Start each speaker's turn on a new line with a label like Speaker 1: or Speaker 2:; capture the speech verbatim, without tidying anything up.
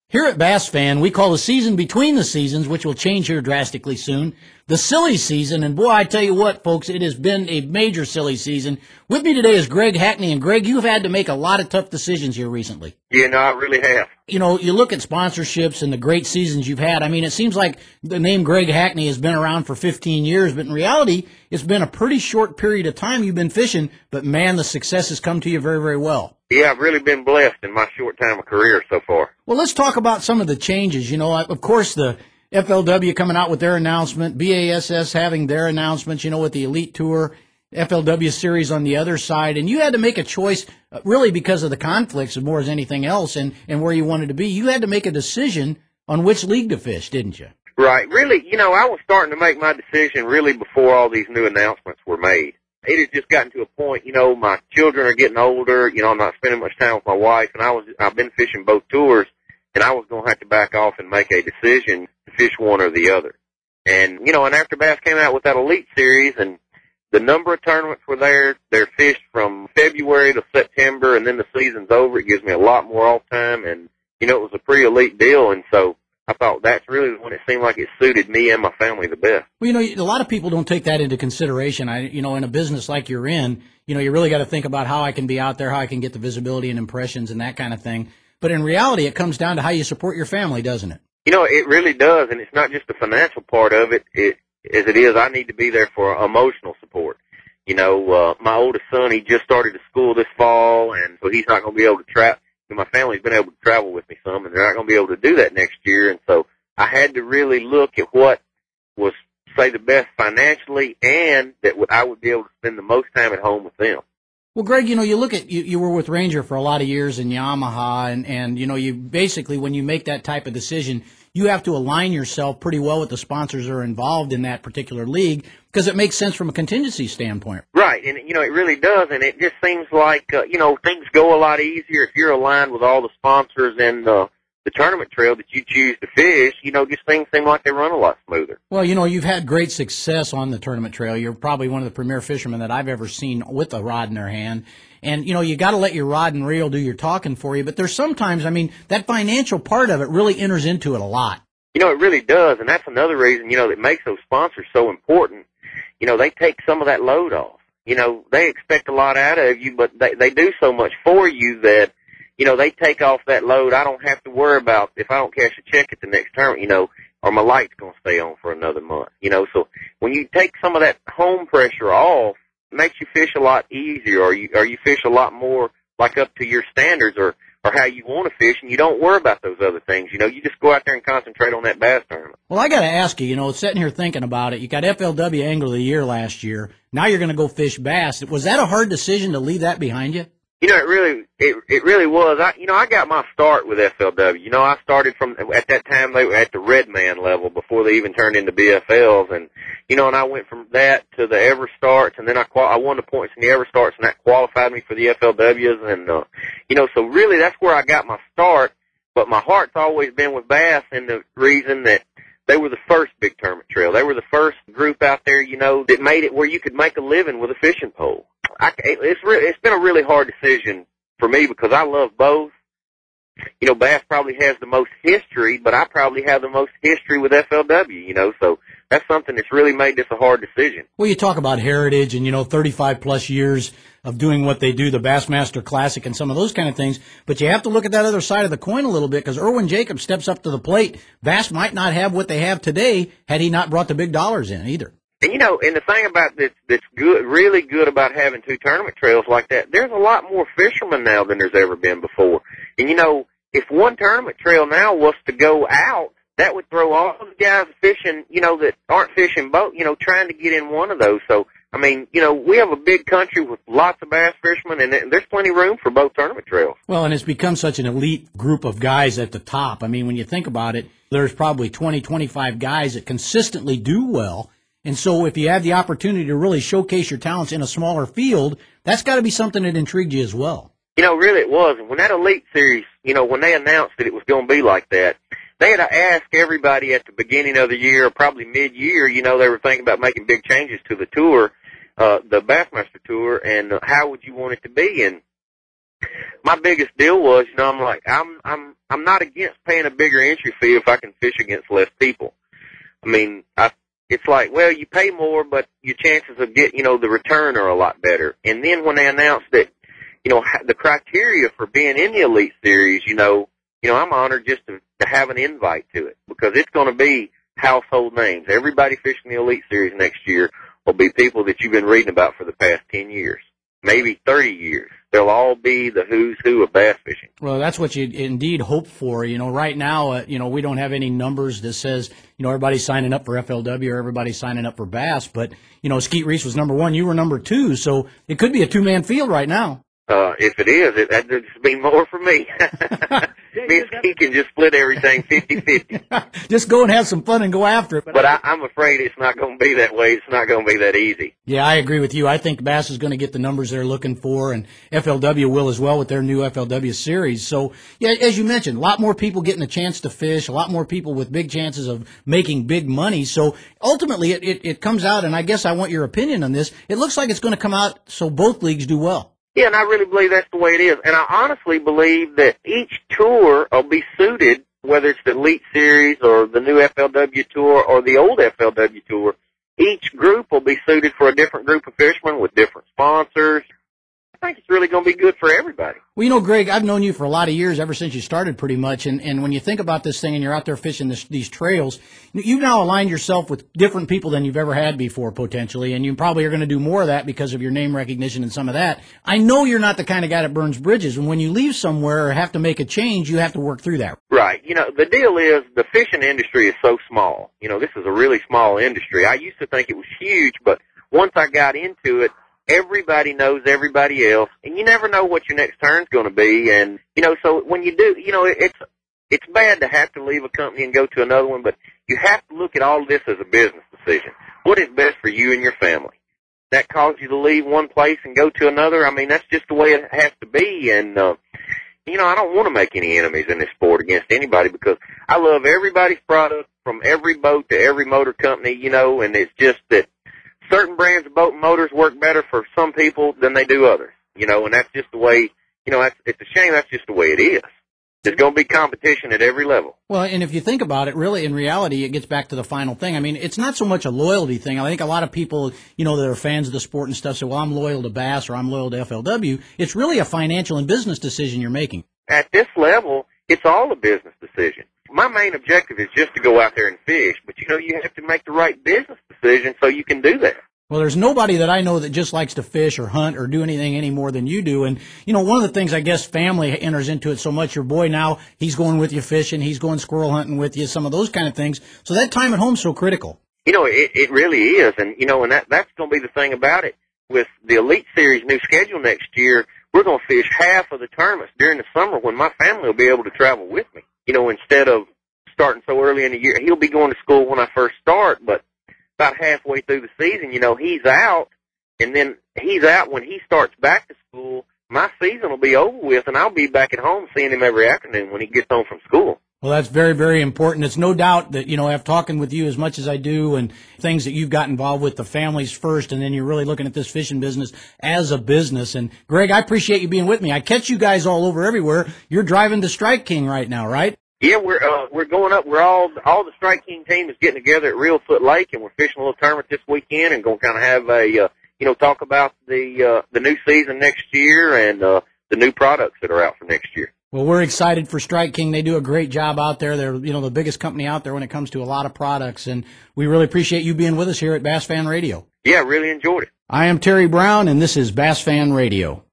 Speaker 1: Here at Bass Fan, we call the season between the seasons, which will change here drastically soon, the silly season. And boy, I tell you what, folks, it has been a major silly season. With me today is Greg Hackney. And Greg, you've had to make a lot of tough decisions here recently.
Speaker 2: Yeah, no, I really have.
Speaker 1: You know, you look at sponsorships and the great seasons you've had. I mean, it seems like the name Greg Hackney has been around for fifteen years, but in reality, it's been a pretty short period of time you've been fishing. But man, the success has come to you very, very well.
Speaker 2: Yeah, I've really been blessed in my short time of career so far.
Speaker 1: Well, let's talk about some of the changes. You know, of course, the F L W coming out with their announcement, B A S S having their announcements, you know, with the Elite Tour, F L W Series on the other side. And you had to make a choice, uh, really because of the conflicts more as anything else and, and where you wanted to be. You had to make a decision on which league to fish, didn't you?
Speaker 2: Right. Really, you know, I was starting to make my decision really before all these new announcements were made. It has just gotten to a point, you know, my children are getting older, you know, I'm not spending much time with my wife, and I was, I've been fishing both tours, and I was going to have to back off and make a decision to fish one or the other. And, you know, and after Bass came out with that Elite Series, and the number of tournaments were there, they're fished from February to September, and then the season's over, it gives me a lot more off time, and, you know, it was a pretty elite deal, and so I thought that's really when it seemed like it suited me and my family the best.
Speaker 1: Well, you know, a lot of people don't take that into consideration. I, you know, in a business like you're in, you know, you really got to think about how I can be out there, how I can get the visibility and impressions and that kind of thing. But in reality, it comes down to how you support your family, doesn't it?
Speaker 2: You know, it really does, and it's not just the financial part of it. It as it is, I need to be there for emotional support. You know, uh, my oldest son, he just started to school this fall, and so he's not going to be able to travel. My family's been able to travel with me some, and they're not going to be able to do that next year. And so I had to really look at what was, say, the best financially, and that I would be able to spend the most time at home with them.
Speaker 1: Well, Greg, you know, you look at, you, you were with Ranger for a lot of years in Yamaha, and, and, you know, you basically, when you make that type of decision, you have to align yourself pretty well with the sponsors that are involved in that particular league, because it makes sense from a contingency standpoint.
Speaker 2: Right, and, you know, it really does, and it just seems like, uh, you know, things go a lot easier if you're aligned with all the sponsors and uh, the tournament trail that you choose to fish. You know, just things seem like they run a lot smoother.
Speaker 1: Well, you know, you've had great success on the tournament trail. You're probably one of the premier fishermen that I've ever seen with a rod in their hand. And, you know, you got to let your rod and reel do your talking for you. But there's sometimes, I mean, that financial part of it really enters into it a lot.
Speaker 2: You know, it really does, and that's another reason, you know, that makes those sponsors so important. You know, they take some of that load off. You know, they expect a lot out of you, but they, they do so much for you that, you know, they take off that load. I don't have to worry about if I don't cash a check at the next tournament, you know, or my light's going to stay on for another month. You know, so when you take some of that home pressure off, it makes you fish a lot easier, or you, or you fish a lot more like up to your standards, or or how you want to fish, and you don't worry about those other things. You know, you just go out there and concentrate on that bass tournament.
Speaker 1: Well, I got to ask you, you know, sitting here thinking about it, you got F L W Angler of the Year last year. Now you're going to go fish bass. Was that a hard decision to leave that behind you?
Speaker 2: You know, it really, it, it really was. I, you know, I got my start with F L W. You know, I started from, at that time, they were at the Red Man level before they even turned into B F Ls. And, you know, and I went from that to the EverStarts, and then I, qual- I won the points in the EverStarts, and that qualified me for the F L Ws. And, uh, you know, so really that's where I got my start. But my heart's always been with bass, and the reason that they were the first big tournament trail. They were the first group out there, you know, that made it where you could make a living with a fishing pole. I, it's re- it's been a really hard decision for me because I love both. You know, bass probably has the most history, but I probably have the most history with F L W, you know, so that's something that's really made this a hard decision.
Speaker 1: Well, you talk about heritage and, you know, thirty-five plus years of doing what they do, the Bassmaster Classic and some of those kind of things, but you have to look at that other side of the coin a little bit because Irwin Jacobs steps up to the plate. Bass might not have what they have today had he not brought the big dollars in either.
Speaker 2: And, you know, and the thing about this that's good, really good about having two tournament trails like that, there's a lot more fishermen now than there's ever been before. And, you know, if one tournament trail now was to go out, that would throw all the guys fishing, you know, that aren't fishing boat, you know, trying to get in one of those. So, I mean, you know, we have a big country with lots of bass fishermen, and there's plenty of room for both tournament trails.
Speaker 1: Well, and it's become such an elite group of guys at the top. I mean, when you think about it, there's probably twenty, twenty-five guys that consistently do well. And so if you have the opportunity to really showcase your talents in a smaller field, that's got to be something that intrigued you as well.
Speaker 2: You know, really it was. And when that Elite Series, you know, when they announced that it was going to be like that, they had to ask everybody at the beginning of the year, or probably mid-year, you know, they were thinking about making big changes to the tour, uh, the Bassmaster Tour, and uh, how would you want it to be? And my biggest deal was, you know, I'm like, I'm, I'm, I'm not against paying a bigger entry fee if I can fish against less people. I mean, I, it's like, well, you pay more, but your chances of getting, you know, the return are a lot better. And then when they announced that, you know, the criteria for being in the Elite Series, you know, you know, I'm honored just to, to have an invite to it, because it's going to be household names. Everybody fishing the Elite Series next year will be people that you've been reading about for the past ten years, maybe thirty years. They'll all be the who's who of bass fishing.
Speaker 1: Well, that's what you indeed hope for. You know, right now, uh, you know, we don't have any numbers that says, you know, everybody's signing up for F L W or everybody's signing up for bass. But, you know, Skeet Reese was number one. You were number two. So it could be a two-man field right now.
Speaker 2: Uh, if it is, it, that'd just be more for me. Me and Skeet can just split everything fifty-fifty.
Speaker 1: Just go and have some fun and go after it.
Speaker 2: But, but I, I'm afraid it's not going to be that way. It's not going to be that easy.
Speaker 1: Yeah, I agree with you. I think Bass is going to get the numbers they're looking for, and F L W will as well with their new F L W series. So, yeah, as you mentioned, a lot more people getting a chance to fish, a lot more people with big chances of making big money. So ultimately it, it, it comes out, and I guess I want your opinion on this. It looks like it's going to come out so both leagues do well.
Speaker 2: Yeah, and I really believe that's the way it is. And I honestly believe that each tour will be suited, whether it's the Elite Series or the new F L W Tour or the old F L W Tour. Each group will be suited for a different group of fishermen with different sponsors. I think it's really going to be good for everybody.
Speaker 1: Well, you know, Greg, I've known you for a lot of years, ever since you started pretty much, and, and when you think about this thing and you're out there fishing this, these trails, you've now aligned yourself with different people than you've ever had before, potentially, and you probably are going to do more of that because of your name recognition and some of that. I know you're not the kind of guy that burns bridges, and when you leave somewhere or have to make a change, you have to work through that.
Speaker 2: Right. You know, the deal is the fishing industry is so small. You know, this is a really small industry. I used to think it was huge, but once I got into it, everybody knows everybody else, and you never know what your next turn's going to be. And, you know, so when you do, you know, it's it's bad to have to leave a company and go to another one, but you have to look at all of this as a business decision. What is best for you and your family? That caused you to leave one place and go to another? I mean, that's just the way it has to be. And, uh, you know, I don't want to make any enemies in this sport against anybody, because I love everybody's product, from every boat to every motor company, you know, and it's just that certain brands of boat and motors work better for some people than they do others, you know, and that's just the way, you know, that's, it's a shame that's just the way it is. There's going to be competition at every level.
Speaker 1: Well, and if you think about it, really, in reality, it gets back to the final thing. I mean, it's not so much a loyalty thing. I think a lot of people, you know, that are fans of the sport and stuff say, well, I'm loyal to Bass or I'm loyal to F L W. It's really a financial and business decision you're making.
Speaker 2: At this level, it's all a business decision. My main objective is just to go out there and fish, but, you know, you have to make the right business decision so you can do that.
Speaker 1: Well, there's nobody that I know that just likes to fish or hunt or do anything any more than you do. And, you know, one of the things, I guess, family enters into it so much. Your boy now, he's going with you fishing, he's going squirrel hunting with you, some of those kind of things. So that time at home is so critical.
Speaker 2: You know, it, it really is. And, you know, and that that's going to be the thing about it. With the Elite Series new schedule next year, we're going to fish half of the tournaments during the summer when my family will be able to travel with me. You know, instead of starting so early in the year. He'll be going to school when I first start, but about halfway through the season, you know, he's out, and then he's out when he starts back to school. My season will be over with, and I'll be back at home seeing him every afternoon when he gets home from school.
Speaker 1: Well, that's very, very important. It's no doubt that, you know, after talking with you as much as I do and things that you've got involved with, the families first, and then you're really looking at this fishing business as a business. And, Greg, I appreciate you being with me. I catch you guys all over everywhere. You're driving the Strike King right now, right?
Speaker 2: Yeah, we're uh, we're going up. We're all all the Strike King team is getting together at Reelfoot Lake, and we're fishing a little tournament this weekend, and going to kind of have a uh, you know talk about the uh, the new season next year and uh, the new products that are out for next year.
Speaker 1: Well, we're excited for Strike King. They do a great job out there. They're you know the biggest company out there when it comes to a lot of products, and we really appreciate you being with us here at Bass Fan Radio.
Speaker 2: Yeah, really enjoyed it.
Speaker 1: I am Terry Brown, and this is Bass Fan Radio.